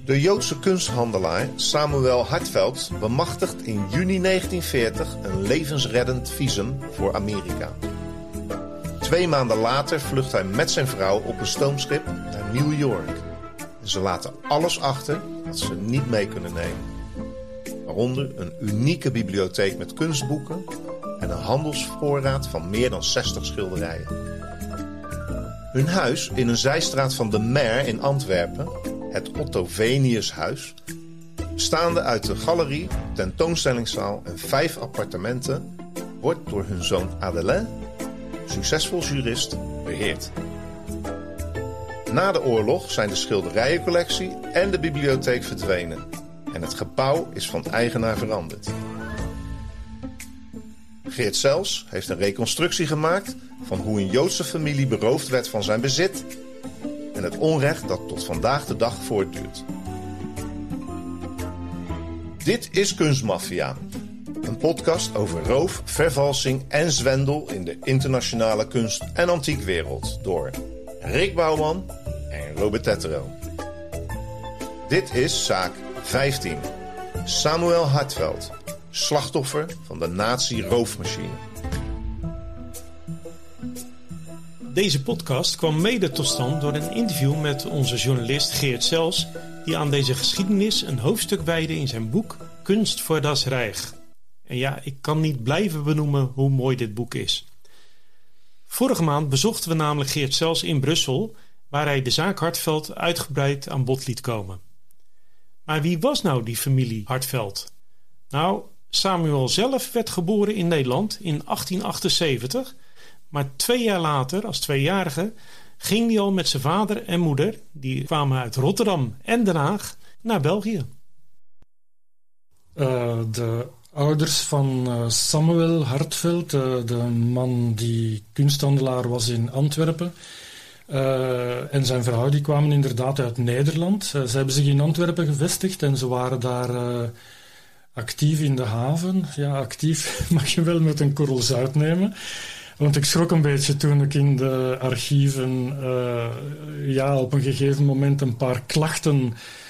De Joodse kunsthandelaar Samuel Hartfeld bemachtigt in juni 1940 een levensreddend visum voor Amerika. 2 maanden later vlucht hij met zijn vrouw op een stoomschip naar New York. En ze laten alles achter wat ze niet mee kunnen nemen. Waaronder een unieke bibliotheek met kunstboeken en een handelsvoorraad van meer dan 60 schilderijen. Hun huis in een zijstraat van de Mer in Antwerpen, het Otto Veniushuis, bestaande uit de galerie, tentoonstellingszaal en 5 appartementen, wordt door hun zoon Adelain, succesvol jurist, beheerd. Na de oorlog zijn de schilderijencollectie en de bibliotheek verdwenen en het gebouw is van eigenaar veranderd. Geert Sels heeft een reconstructie gemaakt van hoe een Joodse familie beroofd werd van zijn bezit en het onrecht dat tot vandaag de dag voortduurt. Dit is Kunstmafia, een podcast over roof, vervalsing en zwendel in de internationale kunst- en antiekwereld door Rick Bouwman en Robert Tettero. Dit is zaak 15. Samuel Hartfeld, slachtoffer van de nazi-roofmachine. Deze podcast kwam mede tot stand door een interview met onze journalist Geert Sels, die aan deze geschiedenis een hoofdstuk wijde in zijn boek Kunst voor das Reich. En ja, ik kan niet blijven benoemen hoe mooi dit boek is. Vorige maand bezochten we namelijk Geert Sels in Brussel, waar hij de zaak Hartfeld uitgebreid aan bod liet komen. Maar wie was nou die familie Hartfeld? Nou, Samuel zelf werd geboren in Nederland in 1878, maar 2 jaar later, als 2-jarige, ging hij al met zijn vader en moeder, die kwamen uit Rotterdam en Den Haag, naar België. De ouders van Samuel Hartfeld, de man die kunsthandelaar was in Antwerpen, en zijn vrouw, die kwamen inderdaad uit Nederland. Ze hebben zich in Antwerpen gevestigd en ze waren daar actief in de haven. Ja, actief mag je wel met een korrel zout nemen. Want ik schrok een beetje toen ik in de archieven op een gegeven moment een paar klachten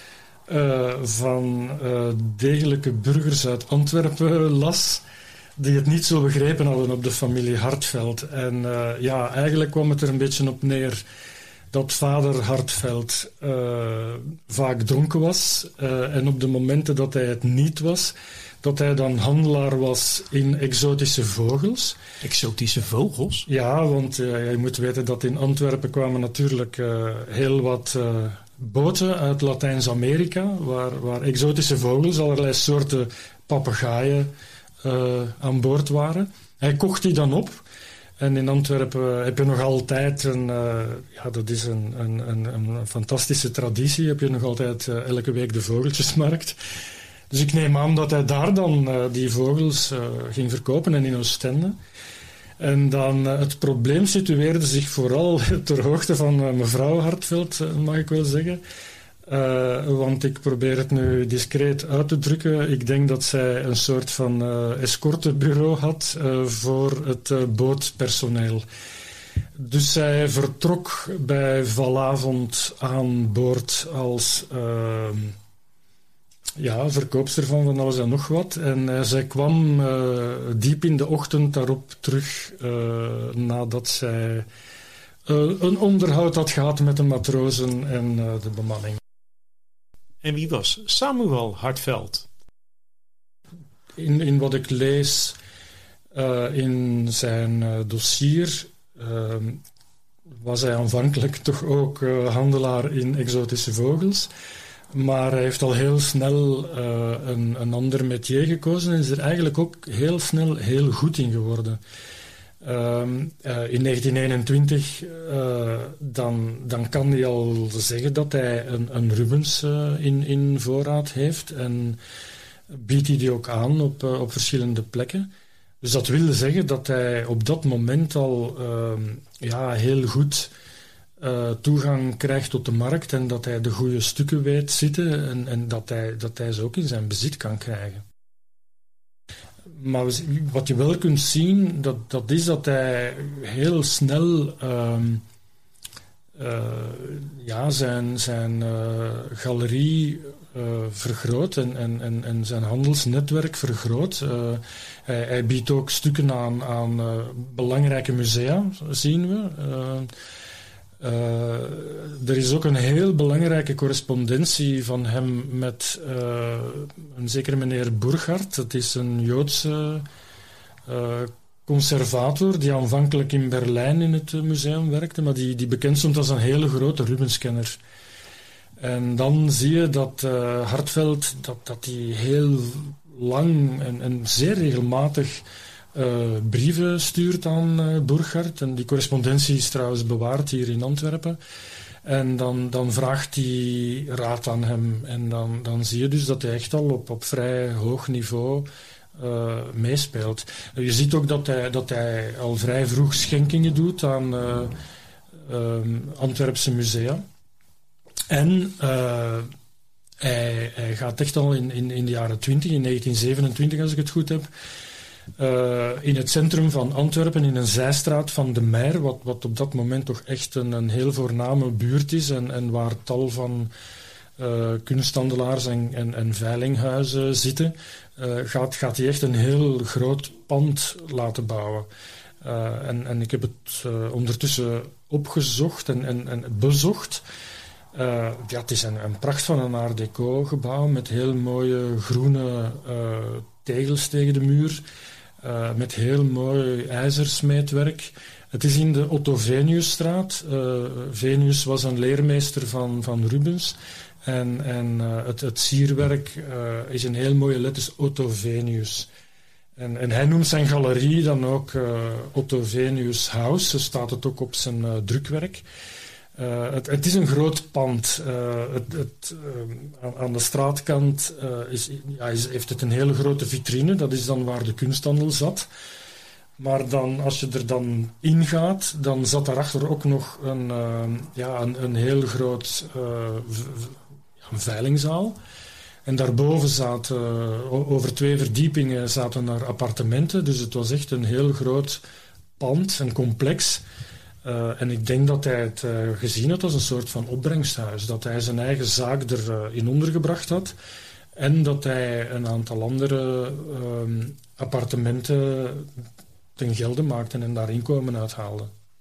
van degelijke burgers uit Antwerpen las, die het niet zo begrepen hadden op de familie Hartfeld. En eigenlijk kwam het er een beetje op neer dat vader Hartfeld vaak dronken was. En op de momenten dat hij het niet was, dat hij dan handelaar was in exotische vogels. Exotische vogels? Ja, want je moet weten dat in Antwerpen kwamen natuurlijk heel wat boten uit Latijns-Amerika, waar exotische vogels, allerlei soorten papegaaien aan boord waren. Hij kocht die dan op. En in Antwerpen heb je nog altijd dat is een fantastische traditie, heb je nog altijd elke week de vogeltjesmarkt. Dus ik neem aan dat hij daar dan die vogels ging verkopen en in Oostende. En dan het probleem situeerde zich vooral ter hoogte van mevrouw Hartfeld, mag ik wel zeggen. Want ik probeer het nu discreet uit te drukken. Ik denk dat zij een soort van escortebureau had voor het bootpersoneel. Dus zij vertrok bij valavond aan boord als verkoopster van alles en nog wat. En zij kwam diep in de ochtend daarop terug nadat zij een onderhoud had gehad met de matrozen en de bemanning. En wie was Samuel Hartfeld? In wat ik lees in zijn dossier was hij aanvankelijk toch ook handelaar in exotische vogels. Maar hij heeft al heel snel een ander métier gekozen en is er eigenlijk ook heel snel heel goed in geworden. In 1921 dan kan hij al zeggen dat hij een Rubens in voorraad heeft en biedt hij die ook aan op verschillende plekken. Dus dat wil zeggen dat hij op dat moment al heel goed toegang krijgt tot de markt en dat hij de goede stukken weet zitten en dat hij ze ook in zijn bezit kan krijgen. Maar wat je wel kunt zien, dat is dat hij heel snel zijn galerie vergroot en zijn handelsnetwerk vergroot. Hij biedt ook stukken aan belangrijke musea, zien we. Er is ook een heel belangrijke correspondentie van hem met een zekere meneer Burghardt. Dat is een Joodse conservator die aanvankelijk in Berlijn in het museum werkte, maar die bekend stond als een hele grote Rubenskenner. En dan zie je dat Hartveld dat die heel lang en zeer regelmatig brieven stuurt aan Burghardt. En die correspondentie is trouwens bewaard hier in Antwerpen. En dan vraagt hij raad aan hem. En dan zie je dus dat hij echt al op vrij hoog niveau meespeelt. Je ziet ook dat hij al vrij vroeg schenkingen doet aan Antwerpse musea. En hij gaat echt al in de jaren 20, in 1927 als ik het goed heb, in het centrum van Antwerpen, in een zijstraat van de Meer, wat op dat moment toch echt een heel voorname buurt is en waar tal van kunsthandelaars en veilinghuizen zitten, gaat hij echt een heel groot pand laten bouwen. En ik heb het ondertussen opgezocht en bezocht. Het is een pracht van een Art Deco gebouw met heel mooie groene tegels tegen de muur, met heel mooi ijzersmeedwerk. Het is in de Otto Veniusstraat. Venius was een leermeester van Rubens. En het sierwerk is in heel mooie letters Otto Venius. En hij noemt zijn galerie dan ook Otto Venius House. Zo staat het ook op zijn drukwerk. Het is een groot pand. Aan de straatkant heeft het een hele grote vitrine. Dat is dan waar de kunsthandel zat. Maar dan, als je er dan ingaat, dan zat daarachter ook nog een heel groot een veilingzaal. En daarboven zaten, over 2 verdiepingen, zaten er appartementen. Dus het was echt een heel groot pand, een complex. En ik denk dat hij het gezien had als een soort van opbrengsthuis. Dat hij zijn eigen zaak erin ondergebracht had. En dat hij een aantal andere appartementen ten gelde maakte en daar inkomen uithaalde.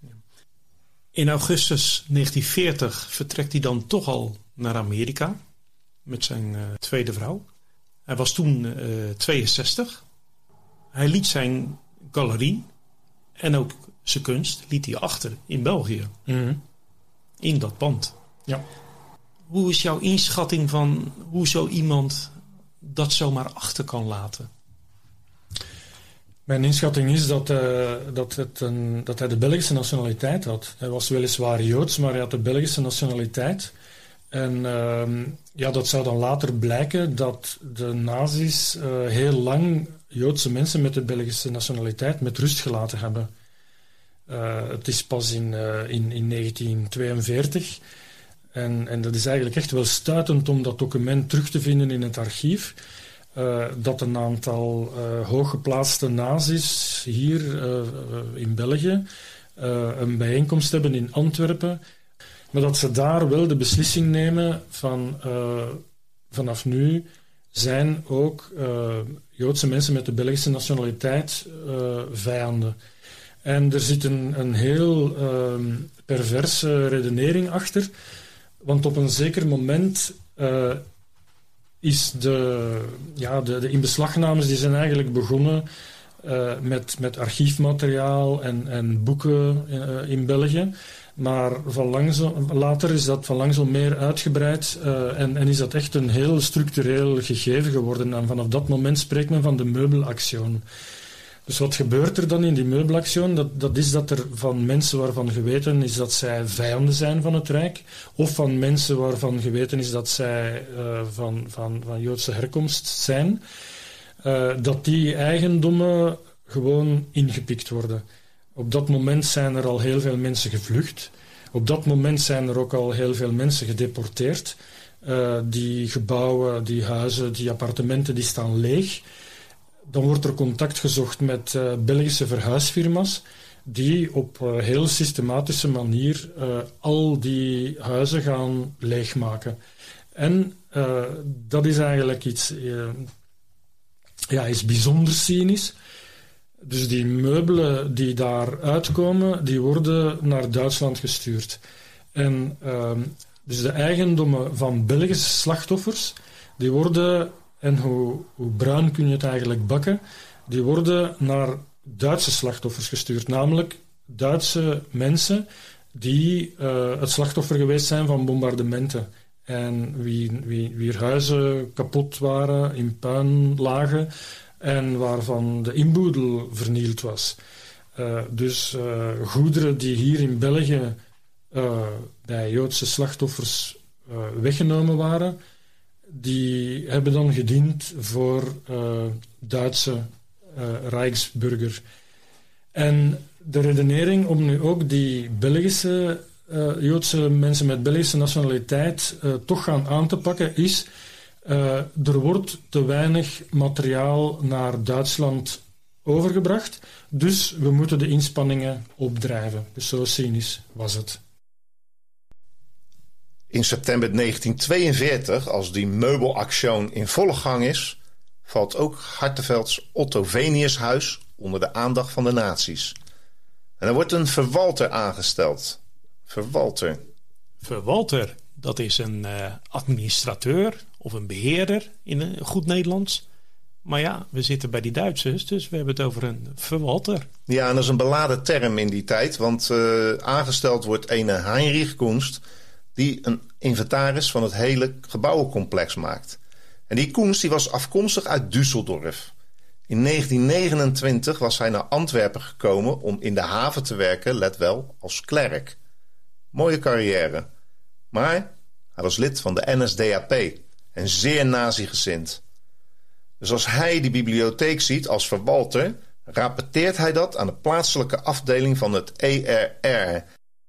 In augustus 1940 vertrekt hij dan toch al naar Amerika met zijn tweede vrouw. Hij was toen 62. Hij liet zijn galerie en ook zijn kunst liet hij achter in België. Mm-hmm. In dat pand. Ja. Hoe is jouw inschatting van hoe zo iemand dat zomaar achter kan laten? Mijn inschatting is dat hij de Belgische nationaliteit had. Hij was weliswaar Joods, maar hij had de Belgische nationaliteit. En dat zou dan later blijken dat de nazi's heel lang Joodse mensen met de Belgische nationaliteit met rust gelaten hebben. Het is pas in 1942. En dat is eigenlijk echt wel stuitend om dat document terug te vinden in het archief. Dat een aantal hooggeplaatste nazi's hier in België een bijeenkomst hebben in Antwerpen. Maar dat ze daar wel de beslissing nemen van vanaf nu zijn ook Joodse mensen met de Belgische nationaliteit vijanden. En er zit een heel perverse redenering achter. Want op een zeker moment is de inbeslagnames die zijn eigenlijk begonnen met archiefmateriaal en boeken in België. Maar later is dat van langzaam meer uitgebreid en is dat echt een heel structureel gegeven geworden. En vanaf dat moment spreekt men van de meubelactie. Dus wat gebeurt er dan in die meubelactie? Dat is dat er van mensen waarvan geweten is dat zij vijanden zijn van het Rijk, of van mensen waarvan geweten is dat zij van Joodse herkomst zijn, dat die eigendommen gewoon ingepikt worden. Op dat moment zijn er al heel veel mensen gevlucht. Op dat moment zijn er ook al heel veel mensen gedeporteerd. Die gebouwen, die huizen, die appartementen, die staan leeg. Dan wordt er contact gezocht met Belgische verhuisfirma's. die op heel systematische manier al die huizen gaan leegmaken. En dat is eigenlijk iets bijzonder cynisch. Dus die meubelen die daar uitkomen, die worden naar Duitsland gestuurd. En dus de eigendommen van Belgische slachtoffers, die worden, en hoe bruin kun je het eigenlijk bakken, die worden naar Duitse slachtoffers gestuurd. Namelijk Duitse mensen die het slachtoffer geweest zijn van bombardementen. En wier huizen kapot waren, in puin lagen en waarvan de inboedel vernield was. Dus goederen die hier in België bij Joodse slachtoffers weggenomen waren, die hebben dan gediend voor Duitse Rijksburger. En de redenering om nu ook die Belgische Joodse mensen met Belgische nationaliteit toch gaan aan te pakken is, er wordt te weinig materiaal naar Duitsland overgebracht, dus we moeten de inspanningen opdrijven. Dus zo cynisch was het. In september 1942, als die meubelactie in volle gang is, valt ook Hartevelds Otto Veniushuis onder de aandacht van de nazi's. En er wordt een verwalter aangesteld. Verwalter, dat is een administrateur of een beheerder in een goed Nederlands. Maar ja, we zitten bij die Duitsers, dus we hebben het over een verwalter. Ja, en dat is een beladen term in die tijd, want aangesteld wordt ene Heinrich Kunst, die een inventaris van het hele gebouwencomplex maakt. En die Kunst die was afkomstig uit Düsseldorf. In 1929 was hij naar Antwerpen gekomen om in de haven te werken, let wel, als klerk. Mooie carrière. Maar hij was lid van de NSDAP en zeer nazi-gezind. Dus als hij die bibliotheek ziet als verwalter, rapporteert hij dat aan de plaatselijke afdeling van het ERR.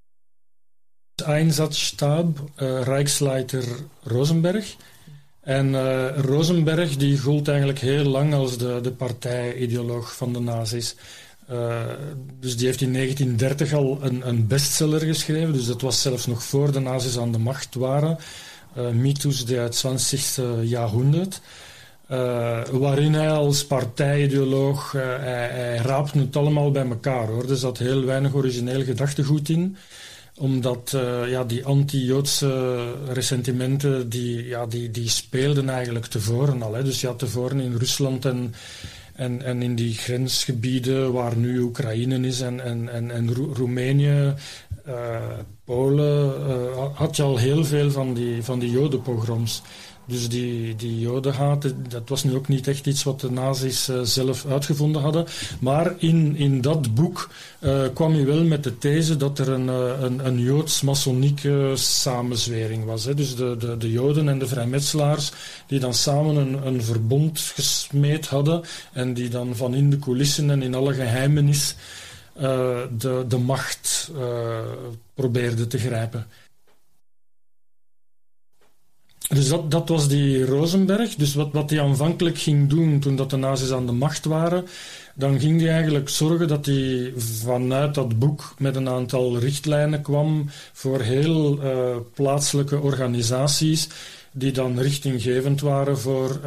Einsatzstab, Rijksleiter Rosenberg. En Rosenberg die gold eigenlijk heel lang als de partijideoloog van de nazi's. Dus die heeft in 1930 al een bestseller geschreven. Dus dat was zelfs nog voor de nazi's aan de macht waren. Mythos der 20e Jahrhundert. Waarin hij als partijideoloog, hij raapt het allemaal bij elkaar, hoor. Er zat heel weinig origineel gedachtegoed in. Omdat die anti-Joodse ressentimenten, die speelden eigenlijk tevoren al. Hè. Dus je had tevoren in Rusland en in die grensgebieden waar nu Oekraïne is en Roemenië, Polen, had je al heel veel van die jodenpogroms. Dus die jodenhaat, dat was nu ook niet echt iets wat de nazi's zelf uitgevonden hadden. Maar in dat boek kwam hij wel met de these dat er een joods-masonieke samenzwering was. Hè. Dus de joden en de vrijmetselaars die dan samen een verbond gesmeed hadden en die dan van in de coulissen en in alle geheimenis de macht probeerden te grijpen. Dus dat was die Rosenberg. Dus wat hij aanvankelijk ging doen toen dat de nazi's aan de macht waren, dan ging hij eigenlijk zorgen dat hij vanuit dat boek met een aantal richtlijnen kwam voor heel plaatselijke organisaties die dan richtinggevend waren voor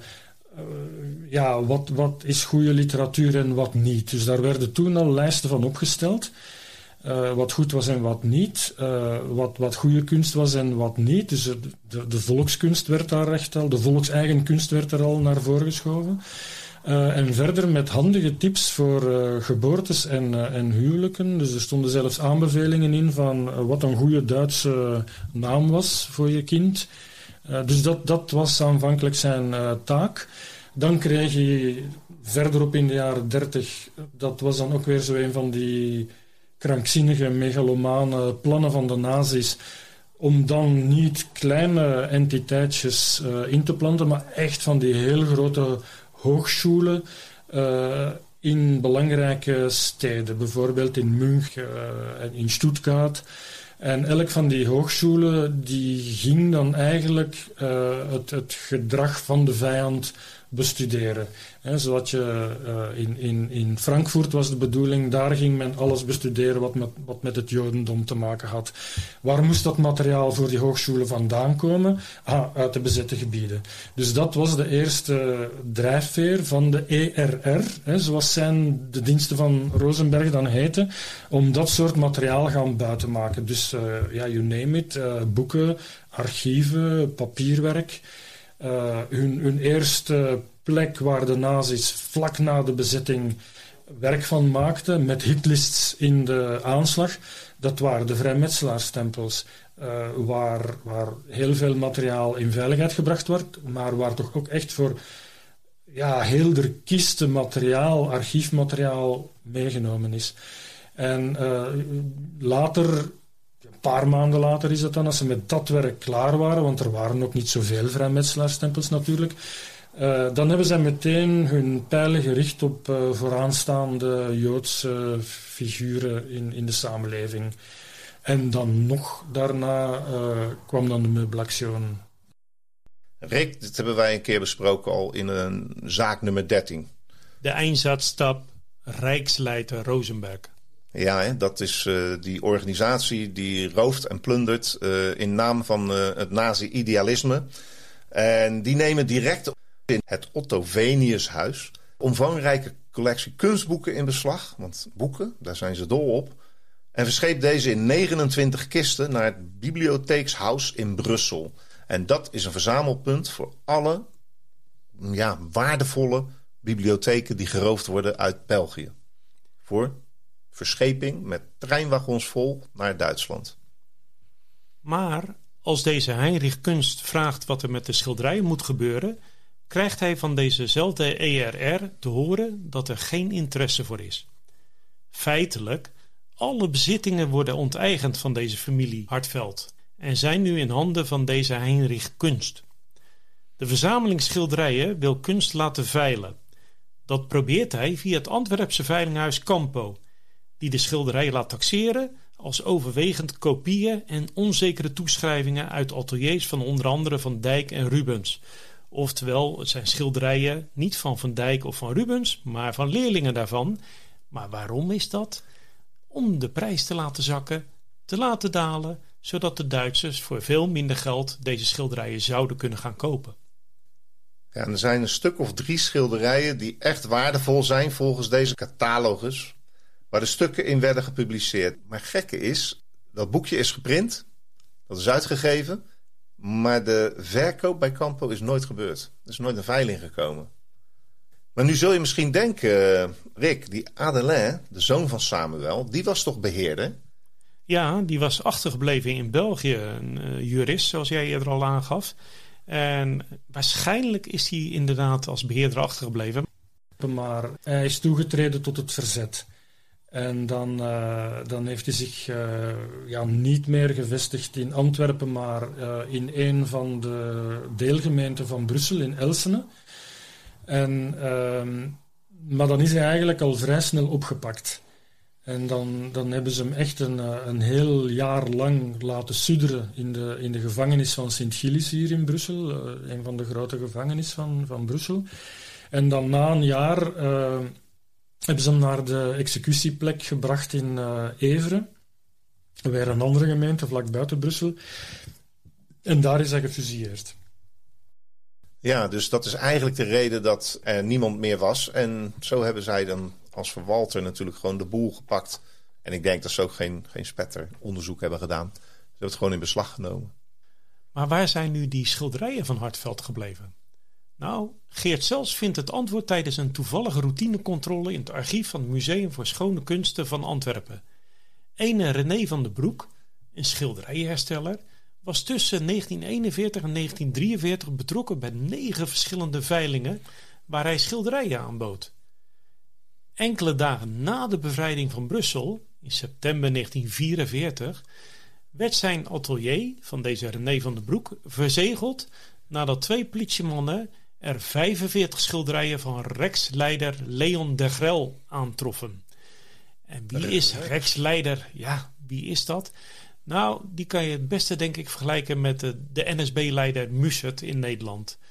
wat is goede literatuur en wat niet. Dus daar werden toen al lijsten van opgesteld. Wat goed was en wat niet. Wat goede kunst was en wat niet. Dus de volkskunst werd daar echt al, de volkseigen kunst werd er al naar voren geschoven. En verder met handige tips voor geboortes en huwelijken. Dus er stonden zelfs aanbevelingen in van wat een goede Duitse naam was voor je kind. Dus dat was aanvankelijk zijn taak. Dan kreeg hij verderop in de jaren 30, dat was dan ook weer zo een van die krankzinnige, megalomane plannen van de nazi's, om dan niet kleine entiteitjes in te planten, maar echt van die heel grote hoogscholen in belangrijke steden, bijvoorbeeld in München en in Stuttgart. En elk van die hoogscholen die ging dan eigenlijk het gedrag van de vijand bestuderen. Zoals je in Frankfurt was de bedoeling, daar ging men alles bestuderen wat met het Jodendom te maken had. Waar moest dat materiaal voor die hogescholen vandaan komen? Uit de bezette gebieden. Dus dat was de eerste drijfveer van de ERR, zoals de diensten van Rosenberg dan heten, om dat soort materiaal gaan buiten maken. Dus you name it, boeken, archieven, papierwerk. Hun eerste plek waar de nazi's vlak na de bezetting werk van maakten, met hitlists in de aanslag, dat waren de vrijmetselaarsstempels, waar heel veel materiaal in veiligheid gebracht wordt, maar waar toch ook echt voor heel de kisten materiaal, archiefmateriaal meegenomen is. En later, een paar maanden later is het dan, als ze met dat werk klaar waren, want er waren ook niet zoveel vrijmetselaarsstempels natuurlijk, dan hebben zij meteen hun pijlen gericht op vooraanstaande Joodse figuren in de samenleving. En dan nog daarna kwam dan de meubelactie. Rick, dit hebben wij een keer besproken al in een zaak nummer 13. De Einsatzstab Rijksleider Rosenberg. Ja, dat is die organisatie die rooft en plundert in naam van het nazi-idealisme. En die nemen direct in het Otto Veniushuis omvangrijke collectie kunstboeken in beslag. Want boeken, daar zijn ze dol op. En verscheept deze in 29 kisten naar het Bibliotheekshuis in Brussel. En dat is een verzamelpunt voor alle waardevolle bibliotheken die geroofd worden uit België. Voor verscheping met treinwagons vol naar Duitsland. Maar als deze Heinrich Kunst vraagt wat er met de schilderijen moet gebeuren, krijgt hij van dezezelfde ERR te horen dat er geen interesse voor is. Feitelijk, alle bezittingen worden onteigend van deze familie Hartveld en zijn nu in handen van deze Heinrich Kunst. De verzameling schilderijen wil Kunst laten veilen. Dat probeert hij via het Antwerpse veilinghuis Campo, die de schilderijen laat taxeren als overwegend kopieën en onzekere toeschrijvingen uit ateliers van onder andere Van Dijk en Rubens. Oftewel, het zijn schilderijen niet van Van Dijk of van Rubens, maar van leerlingen daarvan. Maar waarom is dat? Om de prijs te laten zakken, te laten dalen, zodat de Duitsers voor veel minder geld deze schilderijen zouden kunnen gaan kopen. Ja, en er zijn een stuk of 3 schilderijen die echt waardevol zijn volgens deze catalogus, waar de stukken in werden gepubliceerd. Maar gekke is, dat boekje is geprint, dat is uitgegeven, maar de verkoop bij Campo is nooit gebeurd. Er is nooit een veiling gekomen. Maar nu zul je misschien denken, Rick, die Adelin, de zoon van Samuel, die was toch beheerder? Ja, die was achtergebleven in België, een jurist, zoals jij eerder al aangaf. En waarschijnlijk is hij inderdaad als beheerder achtergebleven. Maar hij is toegetreden tot het verzet. En dan heeft hij zich niet meer gevestigd in Antwerpen, maar in een van de deelgemeenten van Brussel, in Elsene. Maar dan is hij eigenlijk al vrij snel opgepakt. En dan hebben ze hem echt een heel jaar lang laten sudderen in de gevangenis van Sint-Gilles hier in Brussel. Een van de grote gevangenissen van Brussel. En dan na een jaar hebben ze hem naar de executieplek gebracht in Evere. Weer een andere gemeente, vlak buiten Brussel. En daar is hij gefusilleerd. Ja, dus dat is eigenlijk de reden dat er niemand meer was. En zo hebben zij dan als verwalter natuurlijk gewoon de boel gepakt. En ik denk dat ze ook geen spetteronderzoek hebben gedaan. Ze hebben het gewoon in beslag genomen. Maar waar zijn nu die schilderijen van Hartveld gebleven? Nou, Geert Sels vindt het antwoord tijdens een toevallige routinecontrole in het archief van het Museum voor Schone Kunsten van Antwerpen. Ene René van den Broek, een schilderijenhersteller, was tussen 1941 en 1943 betrokken bij 9 verschillende veilingen waar hij schilderijen aanbood. Enkele dagen na de bevrijding van Brussel, in september 1944, werd zijn atelier van deze René van den Broek verzegeld nadat 2 politiemannen er 45 schilderijen van Rijksleider Leon de Grel aantroffen. En wie is Rijksleider? Ja, wie is dat? Nou, die kan je het beste denk ik vergelijken met de NSB-leider Mussert in Nederland.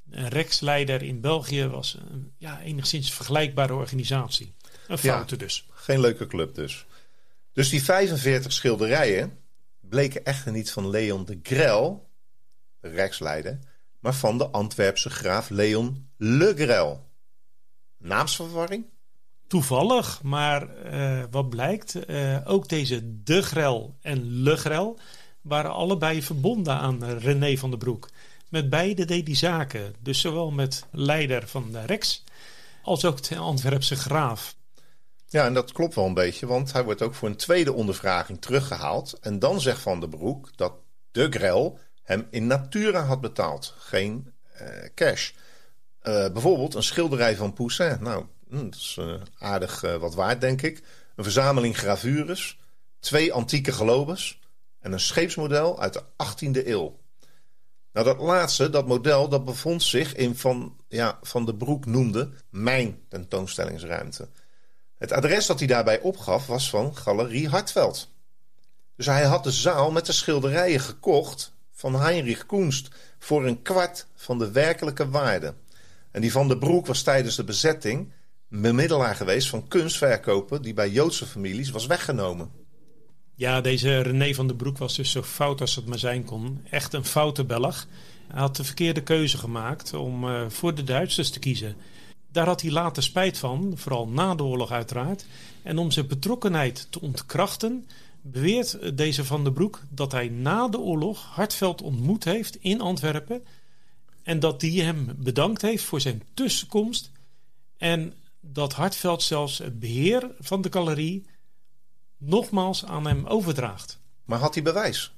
Een Rex-leider in België was een enigszins vergelijkbare organisatie. Een foute dus. Geen leuke club dus. Dus die 45 schilderijen bleken echter niet van Leon de Grel, de Rex-leider, maar van de Antwerpse graaf Leon Le Grel. Naamsverwarring? Toevallig, maar wat blijkt, ook deze De Grel en Le Grel waren allebei verbonden aan René van den Broek. Met beide deed hij zaken, dus zowel met leider van de Rex als ook de Antwerpse graaf. Ja, en dat klopt wel een beetje, want hij wordt ook voor een tweede ondervraging teruggehaald. En dan zegt Van den Broek dat De Grel hem in natura had betaald, geen cash. Bijvoorbeeld een schilderij van Poussin. Nou, dat is aardig wat waard, denk ik. Een verzameling gravures, 2 antieke globes en een scheepsmodel uit de 18e eeuw. Nou, dat laatste, dat model, dat bevond zich in Van den Broek noemde mijn tentoonstellingsruimte. Het adres dat hij daarbij opgaf was van Galerie Hartveld. Dus hij had de zaal met de schilderijen gekocht van Heinrich Kunst voor 1/4 van de werkelijke waarde. En die Van den Broek was tijdens de bezetting bemiddelaar geweest van kunstverkopen die bij Joodse families was weggenomen. Ja, deze René van den Broek was dus zo fout als het maar zijn kon. Echt een foute Belg. Hij had de verkeerde keuze gemaakt om voor de Duitsers te kiezen. Daar had hij later spijt van, vooral na de oorlog uiteraard. En om zijn betrokkenheid te ontkrachten, beweert deze Van den Broek dat hij na de oorlog Hartveld ontmoet heeft in Antwerpen. En dat die hem bedankt heeft voor zijn tussenkomst. En dat Hartveld zelfs het beheer van de galerie nogmaals aan hem overdraagt. Maar had hij bewijs?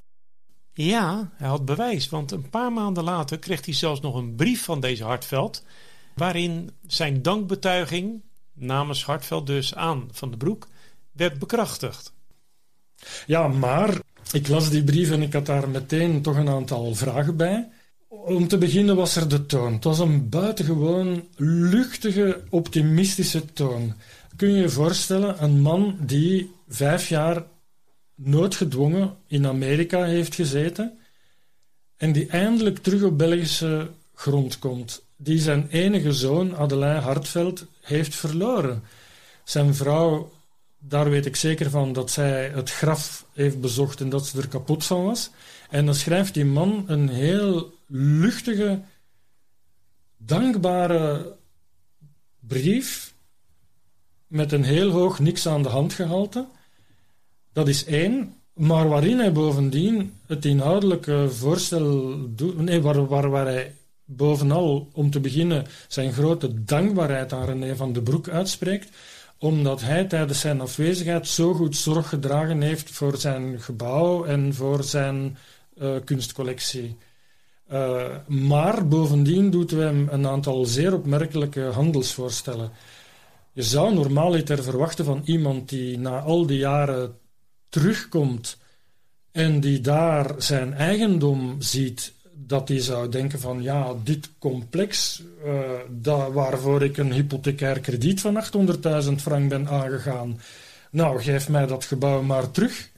Ja, hij had bewijs. Want een paar maanden later kreeg hij zelfs nog een brief van deze Hartveld, waarin zijn dankbetuiging namens Hartveld dus aan Van den Broek werd bekrachtigd. Ja, maar ik las die brief en ik had daar meteen toch een aantal vragen bij. Om te beginnen was er de toon. Het was een buitengewoon luchtige, optimistische toon. Kun je je voorstellen, een man die 5 jaar noodgedwongen in Amerika heeft gezeten en die eindelijk terug op Belgische grond komt, die zijn enige zoon, Adelijn Hartveld, heeft verloren. Zijn vrouw, daar weet ik zeker van dat zij het graf heeft bezocht en dat ze er kapot van was. En dan schrijft die man een heel luchtige, dankbare brief met een heel hoog niks aan de hand gehalte. Dat is 1, maar waarin hij bovendien het inhoudelijke voorstel doet, waar hij bovenal, om te beginnen, zijn grote dankbaarheid aan René van den Broek uitspreekt, omdat hij tijdens zijn afwezigheid zo goed zorg gedragen heeft voor zijn gebouw en voor zijn kunstcollectie. Maar bovendien doet hij hem een aantal zeer opmerkelijke handelsvoorstellen. Je zou normaaliter verwachten van iemand die na al die jaren terugkomt en die daar zijn eigendom ziet, dat hij zou denken van ja, dit complex waarvoor ik een hypothecair krediet van 800.000 frank ben aangegaan, nou, geef mij dat gebouw maar terug.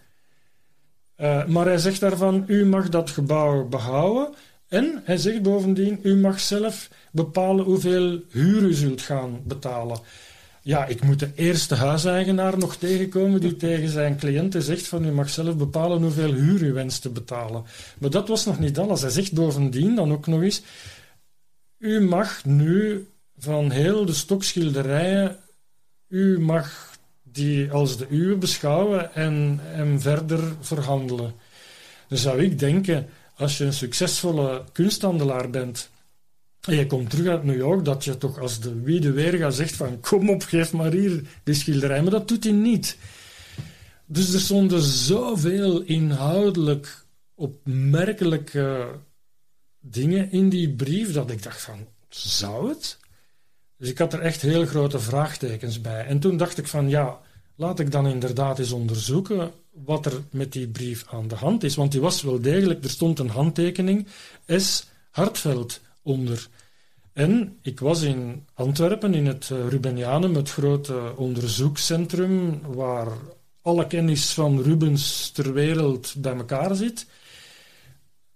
Maar hij zegt daarvan, u mag dat gebouw behouden en hij zegt bovendien, u mag zelf bepalen hoeveel huur u zult gaan betalen. Ja, ik moet de eerste huiseigenaar nog tegenkomen die tegen zijn cliënten zegt van u mag zelf bepalen hoeveel huur u wenst te betalen. Maar dat was nog niet alles. Hij zegt bovendien dan ook nog eens, u mag nu van heel de stokschilderijen, u mag die als de uwe beschouwen en verder verhandelen. Dan zou ik denken, als je een succesvolle kunsthandelaar bent en je komt terug uit New York, dat je toch als de wie de weerga zegt van kom op, geef maar hier die schilderij. Maar dat doet hij niet. Dus er stonden zoveel inhoudelijk opmerkelijke dingen in die brief dat ik dacht van, zou het? Dus ik had er echt heel grote vraagtekens bij. En toen dacht ik van ja, laat ik dan inderdaad eens onderzoeken wat er met die brief aan de hand is. Want die was wel degelijk, er stond een handtekening S. Hartveld onder. En ik was in Antwerpen, in het Rubenianum, het grote onderzoekscentrum, waar alle kennis van Rubens ter wereld bij elkaar zit.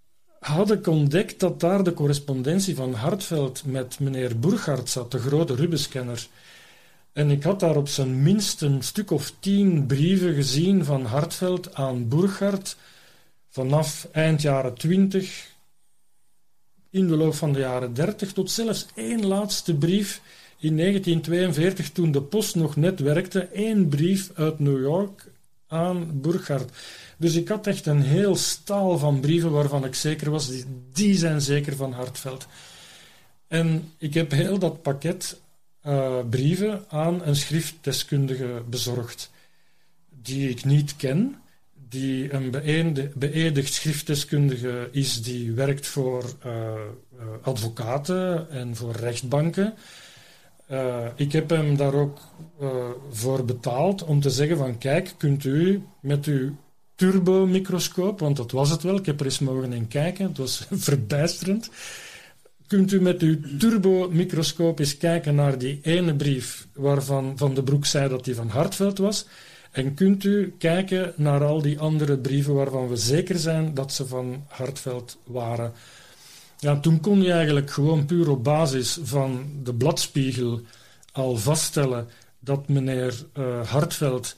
had ik ontdekt dat daar de correspondentie van Hartveld met meneer Burchard zat, de grote Rubenskenner. En ik had daar op zijn minst een stuk of 10 brieven gezien van Hartveld aan Burchard vanaf eind jaren 20, in de loop van de jaren 30, tot zelfs 1 laatste brief in 1942, toen de post nog net werkte, 1 brief uit New York aan Burchard. Dus ik had echt een heel staal van brieven waarvan ik zeker was, die zijn zeker van Hartveld. En ik heb heel dat pakket brieven aan een schriftdeskundige bezorgd, die ik niet ken, die een beëdigd schriftdeskundige is, die werkt voor advocaten en voor rechtbanken. Ik heb hem daar ook voor betaald om te zeggen van kijk, kunt u met uw turbomicroscoop, want dat was het wel, ik heb er eens mogen in kijken, het was verbijsterend. Kunt u met uw turbomicroscoop eens kijken naar die ene brief waarvan Van den Broek zei dat die van Hartveld was, en kunt u kijken naar al die andere brieven waarvan we zeker zijn dat ze van Hartveld waren. Ja, toen kon je eigenlijk gewoon puur op basis van de bladspiegel al vaststellen dat meneer Hartveld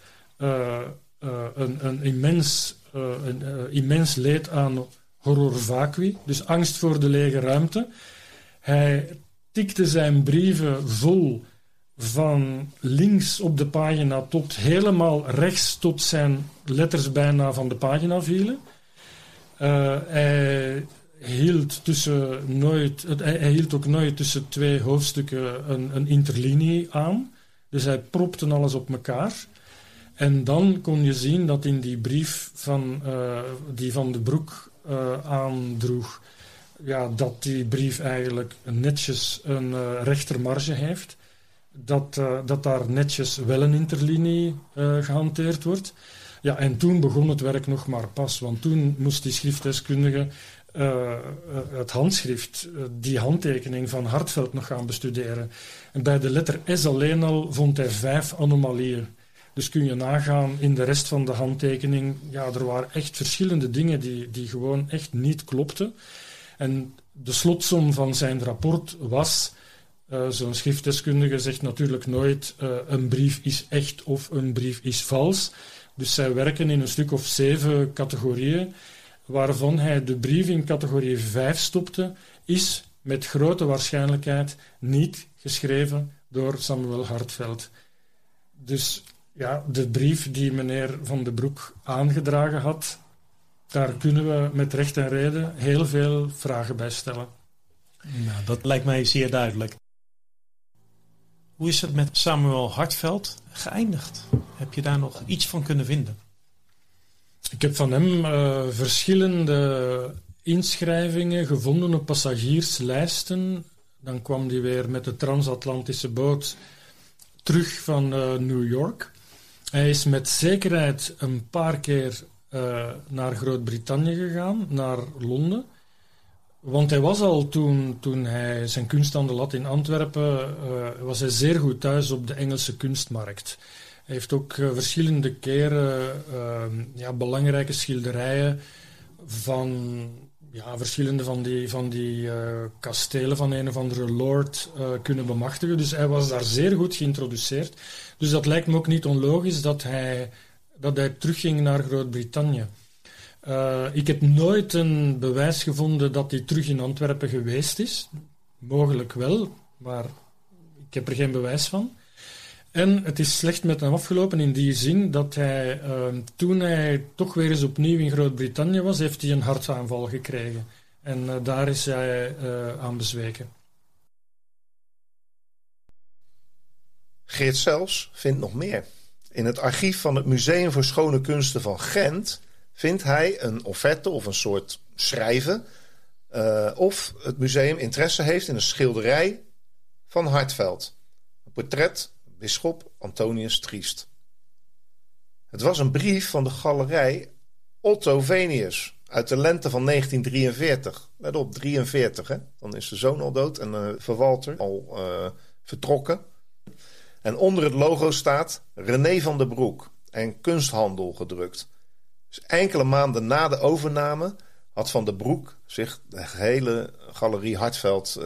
een immens leed aan horror vacui, dus angst voor de lege ruimte. Hij tikte zijn brieven vol van links op de pagina tot helemaal rechts tot zijn letters bijna van de pagina vielen. Hij hield ook nooit tussen 2 hoofdstukken een interlinie aan. Dus hij propte alles op elkaar. En dan kon je zien dat in die brief die Van den Broek aandroeg, ja, dat die brief eigenlijk netjes een rechtermarge heeft. Dat daar netjes wel een interlinie gehanteerd wordt. Ja, en toen begon het werk nog maar pas, want toen moest die schriftdeskundige het handschrift, die handtekening van Hartveld nog gaan bestuderen. En bij de letter S alleen al vond hij 5 anomalieën. Dus kun je nagaan in de rest van de handtekening, ja, er waren echt verschillende dingen die gewoon echt niet klopten. En de slotsom van zijn rapport was, zo'n schriftdeskundige zegt natuurlijk nooit een brief is echt of een brief is vals. Dus zij werken in een stuk of 7 categorieën, waarvan hij de brief in categorie 5 stopte, is met grote waarschijnlijkheid niet geschreven door Samuel Hartveld. Dus ja, de brief die meneer Van den Broek aangedragen had, daar kunnen we met recht en reden heel veel vragen bij stellen. Nou, dat lijkt mij zeer duidelijk. Hoe is het met Samuel Hartveld geëindigd? Heb je daar nog iets van kunnen vinden? Ik heb van hem verschillende inschrijvingen gevonden op passagierslijsten. Dan kwam hij weer met de transatlantische boot terug van New York. Hij is met zekerheid een paar keer naar Groot-Brittannië gegaan, naar Londen. Want hij was al toen hij zijn kunsthandel had in Antwerpen, was hij zeer goed thuis op de Engelse kunstmarkt. Hij heeft ook verschillende keren belangrijke schilderijen van verschillende van die kastelen van een of andere lord kunnen bemachtigen. Dus hij was daar zeer goed geïntroduceerd. Dus dat lijkt me ook niet onlogisch dat hij terugging naar Groot-Brittannië. Ik heb nooit een bewijs gevonden dat hij terug in Antwerpen geweest is. Mogelijk wel, maar ik heb er geen bewijs van. En het is slecht met hem afgelopen in die zin dat hij, toen hij toch weer eens opnieuw in Groot-Brittannië was, heeft hij een hartaanval gekregen. En daar is hij aan bezweken. Geert Sels vindt nog meer. In het archief van het Museum voor Schone Kunsten van Gent vindt hij een offerte of een soort schrijven of het museum interesse heeft in een schilderij van Hartveld. Een portret bisschop Antonius Triest. Het was een brief van de galerij Otto Venius uit de lente van 1943. Let op, 43, hè? Dan is de zoon al dood en Verwalter al vertrokken. En onder het logo staat René van der Broek en kunsthandel gedrukt. Dus enkele maanden na de overname had Van den Broek zich de gehele galerie Hartveld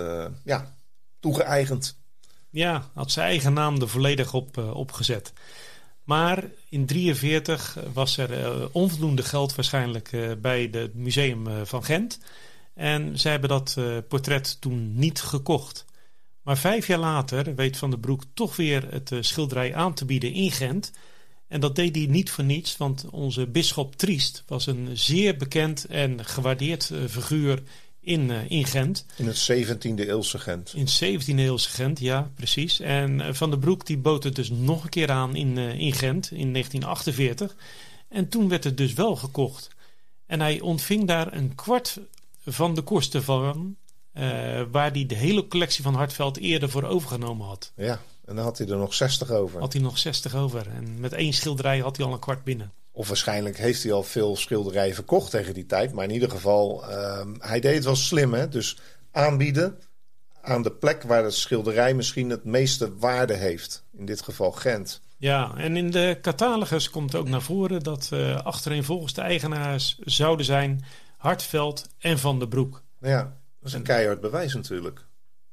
toegeëigend. Ja, had zijn eigen naam er volledig op gezet. Maar in 1943 was er onvoldoende geld waarschijnlijk bij het museum van Gent. En zij hebben dat portret toen niet gekocht. Maar 5 jaar later weet Van den Broek toch weer het schilderij aan te bieden in Gent. En dat deed hij niet voor niets, want onze bisschop Triest was een zeer bekend en gewaardeerd figuur in Gent. In het 17e eeuwse Gent. In het 17e eeuwse Gent, ja, precies. En Van den Broek die bood het dus nog een keer aan in Gent in 1948. En toen werd het dus wel gekocht. En hij ontving daar een kwart van de kosten van, waar hij de hele collectie van Hartveld eerder voor overgenomen had. Ja, en dan had hij er nog 60 over. Had hij nog 60 over. En met 1 schilderij had hij al een kwart binnen. Of waarschijnlijk heeft hij al veel schilderijen verkocht tegen die tijd. Maar in ieder geval, hij deed het wel slim. Hè? Dus aanbieden aan de plek waar het schilderij misschien het meeste waarde heeft. In dit geval Gent. Ja, en in de catalogus komt ook naar voren dat achtereenvolgens de eigenaars zouden zijn Hartveld en Van den Broek. Ja, dat is een keihard bewijs natuurlijk.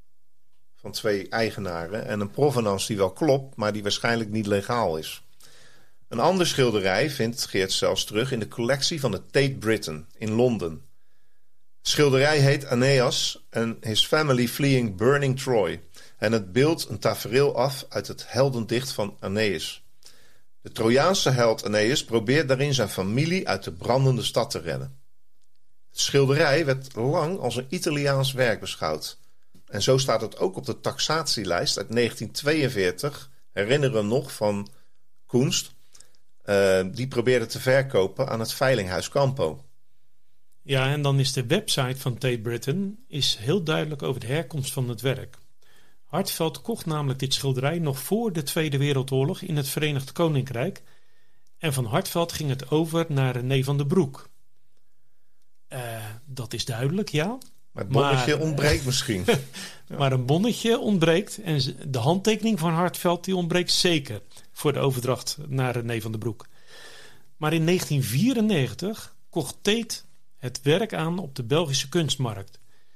Van 2 eigenaren en een provenance die wel klopt, maar die waarschijnlijk niet legaal is. Een ander schilderij vindt Geert Sels terug in de collectie van de Tate Britain in Londen. Het schilderij heet Aeneas and his family fleeing burning Troy. En het beeldt een tafereel af uit het heldendicht van Aeneas. De Trojaanse held Aeneas probeert daarin zijn familie uit de brandende stad te redden. Het schilderij werd lang als een Italiaans werk beschouwd. En zo staat het ook op de taxatielijst uit 1942. Herinneren nog van Kunst. Die probeerde te verkopen aan het Veilinghuis Campo. Ja, en dan is de website van Tate Britain is heel duidelijk over de herkomst van het werk. Hartveld kocht namelijk dit schilderij nog voor de Tweede Wereldoorlog in het Verenigd Koninkrijk. En van Hartveld ging het over naar René van den Broek. Dat is duidelijk, ja. Maar het bonnetje ontbreekt misschien. Ja. Maar een bonnetje ontbreekt. En de handtekening van Hartveld die ontbreekt zeker voor de overdracht naar René van den Broek. Maar in 1994 kocht Tate het werk aan op de Belgische kunstmarkt.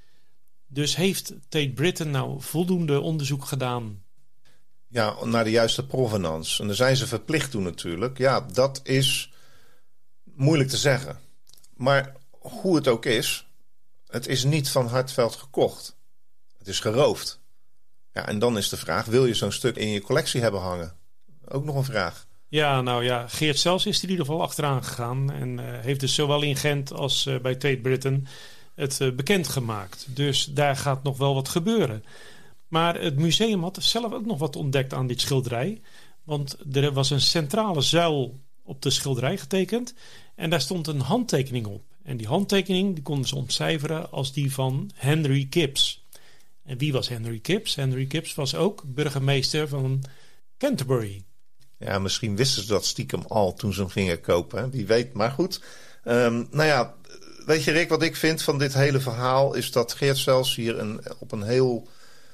Dus heeft Tate Britain nou voldoende onderzoek gedaan? Ja, naar de juiste provenance. En daar zijn ze verplicht toe natuurlijk. Ja, dat is moeilijk te zeggen. Maar hoe het ook is, het is niet van Hartveld gekocht. Het is geroofd. Ja, en dan is de vraag, wil je zo'n stuk in je collectie hebben hangen? Ook nog een vraag. Ja, nou ja, Geert Sels is er in ieder geval achteraan gegaan. En heeft dus zowel in Gent als bij Tate Britain het bekendgemaakt. Dus daar gaat nog wel wat gebeuren. Maar het museum had zelf ook nog wat ontdekt aan dit schilderij. Want er was een centrale zuil op de schilderij getekend. En daar stond een handtekening op. En die handtekening die konden ze ontcijferen als die van Henry Gibbs. En wie was Henry Gibbs? Henry Gibbs was ook burgemeester van Canterbury. Ja, misschien wisten ze dat stiekem al toen ze hem gingen kopen. Hè? Wie weet, maar goed. Nou ja, weet je Rick, wat ik vind van dit hele verhaal is dat Geert Sels hier op een heel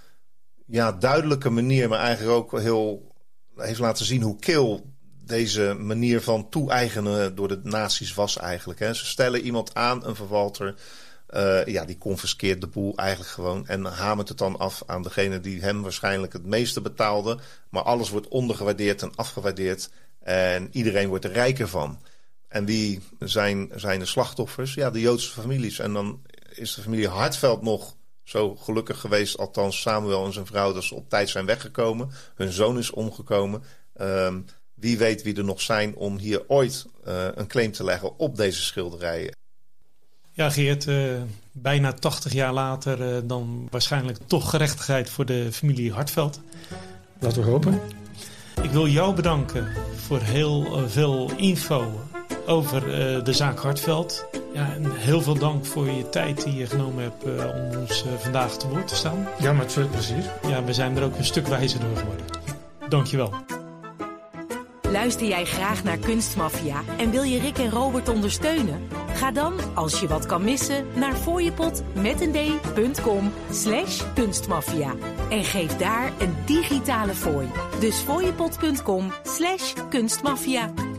duidelijke manier, maar eigenlijk ook heel heeft laten zien hoe kil deze manier van toe-eigenen door de nazi's was eigenlijk. Hè. Ze stellen iemand aan, een vervalter, die confiskeert de boel eigenlijk gewoon en hamert het dan af aan degene die hem waarschijnlijk het meeste betaalde. Maar alles wordt ondergewaardeerd en afgewaardeerd en iedereen wordt er rijker van. En wie zijn de slachtoffers? Ja, de Joodse families. En dan is de familie Hartveld nog zo gelukkig geweest, althans Samuel en zijn vrouw, dat ze op tijd zijn weggekomen. Hun zoon is omgekomen. Wie weet wie er nog zijn om hier ooit een claim te leggen op deze schilderijen. Ja, Geert, bijna 80 jaar later dan waarschijnlijk toch gerechtigheid voor de familie Hartveld. Laten we hopen. Ik wil jou bedanken voor heel veel info over de zaak Hartveld. Ja, en heel veel dank voor je tijd die je genomen hebt om ons vandaag te woord te staan. Ja, met veel plezier. Ja, we zijn er ook een stuk wijzer door geworden. Dankjewel. Luister jij graag naar Kunstmafia en wil je Rick en Robert ondersteunen? Ga dan, als je wat kan missen, naar fooiepot.com/kunstmafia. En geef daar een digitale fooi. Dus fooiepot.com/kunstmafia.